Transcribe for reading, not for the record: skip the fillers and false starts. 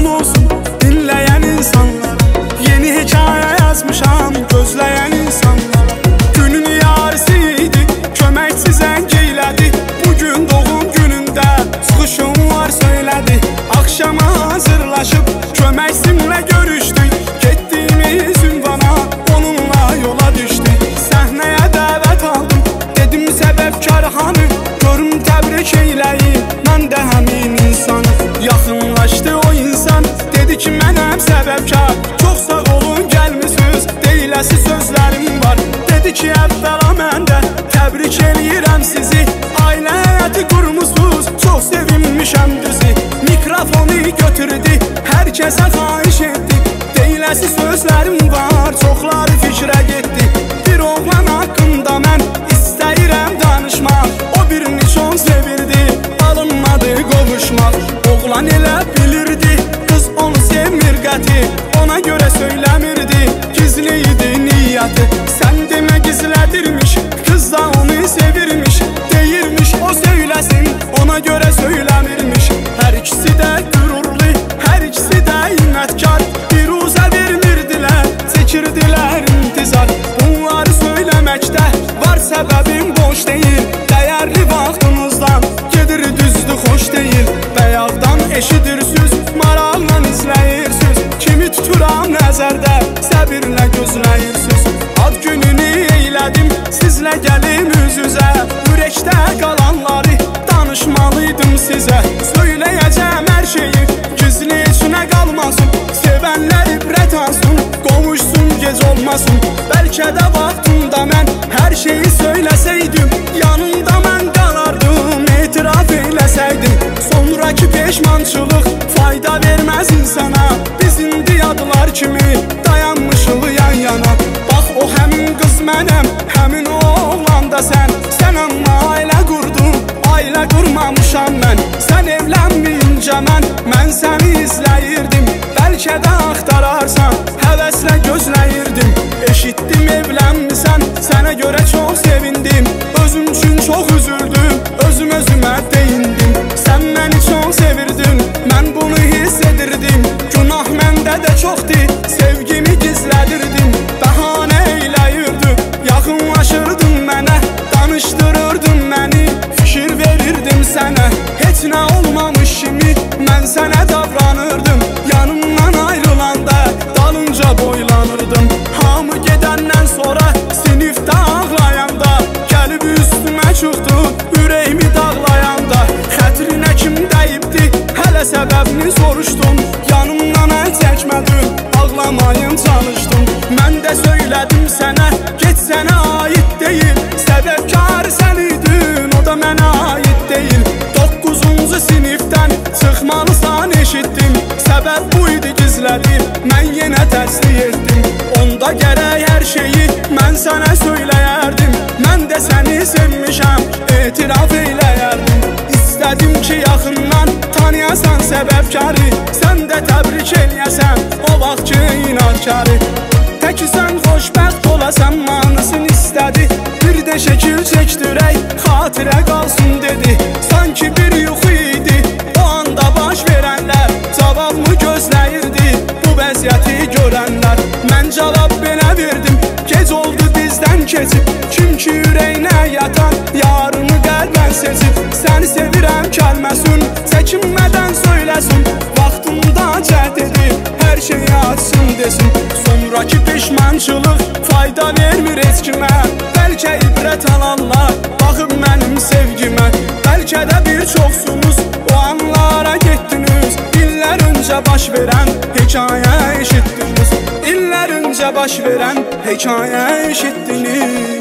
salam olsun dinleyen insanlar. Yeni hikaye yazmışam gözleyen insanlar. Günün yarısıydı kömeksiz engeylədi. Bugün doğum günündə çıxışım var söylədi. Akşama hazırlaşıp köməksimlə görüşdük. Getdiyimiz ünvana onunla yola düşdük. Səhnəyə dəvət aldım, dedim səbəbkar hanı. Görüm təbrik eyləyin, mən də həmin insanı. Yaxınlaşdı o insan, dedi ki mənəm səbəbkar. Çox sağ olun gəlmisiniz, deyiləsi sözlərim var. Dedi ki əvvəla mən də təbrik eləyirəm sizi. Ailə həyatı qurmusuz, çox sevinmişəm düzü. Mikrofonu götürdü, hər kəsə xahiş etdi. Deyiləsi sözlərim var, çoxları fikrə getdi. Bir oğlan haqqında mən istəyirəm danışmaq. O birini çox sevirdi, alınmadı qovuşmaq. Oğlan elə bilirdi, qız onu sevmir qəti. Ona görə söyləmirdi, gizli idi niyyəti. Sən demə gizlədirmiş, qız da onu sevirmiş. Deyirmiş o söyləsin, ona görə söyləmirmiş. Hər ikisi də qürurlu, hər ikisi də inətkar. Biruzə vermirdilər, çəkirdilər intizar. Bunları söyləməkdə var səbəbim boş deyil. Dəyərli vaxtımızdan gedir düzdür xoş deyil. Bəyaqdan eşidirsiniz, maraqla izləyirsiniz. Kimi tuturam nəzərdə, səbirlə gözləyirsiniz. Ad gününü eylədim, sizlə gəlim üz-üzə. Ürəkdə qalanları danışmalıydım sizə. Söyləyəcəm hər şeyi, gizli içinə qalmasın. Sevənlər ibrət alsın, qovuşsun gec olmasın. Bəlkə də vaxtında mən hər şeyi söyləsəydim, yanında mən qalardım, etiraf eləsəydim. Sonraki peşmançılıq fayda verməz insana. Biz indi yadlar kimi dayanmışıq yan yana. Bax o həmin qız mənəm, həmin o oğlan da sən. Sən amma ailə qurdun, ailə qurmamışam mən. Sən evlənməyincə mən səni izləyirdim. Bəlkə də axtararsan, həvəslə gözləyirdim. Eşitdim evlənmisən, sənə görə çox sevindim. Özüm üçün çox üzüldüm, özümə deyindim. Sən məni çox sevirdin, mən bunu hiss edirdim. Günah məndə də çoxdur, sevgimi gizlədirdim. Bəhanə eyləyirdin, yaxınlaşırdın mənə. Danışdırırdın məni, fikir verirdim sənə. Heç nə olmamış kimi mən sənə davranırdım. Yanımdan ayrılanda dalınca boylanırdım. Hamı gedəndən sonra sinifdə ağlayanda, gəlib üstümə çıxdı ürəyimi dağlayanda. Xətrinə kim dəyibdi, hələ səbəbini soruşdum. Yanımdan əl çəkmədin, ağlamayın çalışdım. Mən də söylədim sənə, get sənə aid deyil. Səbəbkar sən idin, o da mənə aid deyil. 9-cu sinifdən çıxmalısan eşitdim. Səbəb bu idi gizlədim, mən yenə təsdiq etdim. Onda gərək hər şeyi mən sənə söyləyərdim. Mən də səni sevmişəm, etiraf eləyərdim. İstədim ki yaxından tanıyasan səbəbkarı. Sən də təbrik eləyəsən o vaxt ki inadkarı. Təki sən xoşbəxt olasan manısını istədi. Bir də şəkil çəkdirək, xatirə qalsın dedi. Sanki bir yuxu idi, o anda baş verənlər. Cavabımı gözləyirdi bu vəziyyəti görənlər. Mən cavab belə verdim, gec oldu bizdən keçib. Kim ki ürəyinə yatan, yarını qəlbən seçib. Səni sevirəm kəlməsin, çəkinmədən söyləsin. Vaxtımda cəhd edib, hər şeyi açsın desin. Sonraki peşmançılıq fayda vermir heç kimə. Bəlkə ibrət alanlar baxıb mənim sevgimə. Bəlkə də bir çoxsunuz o anlara getdiniz. İllər öncə baş verən hekayə eşitdiniz. İllər öncə baş verən hekayə eşitdiniz.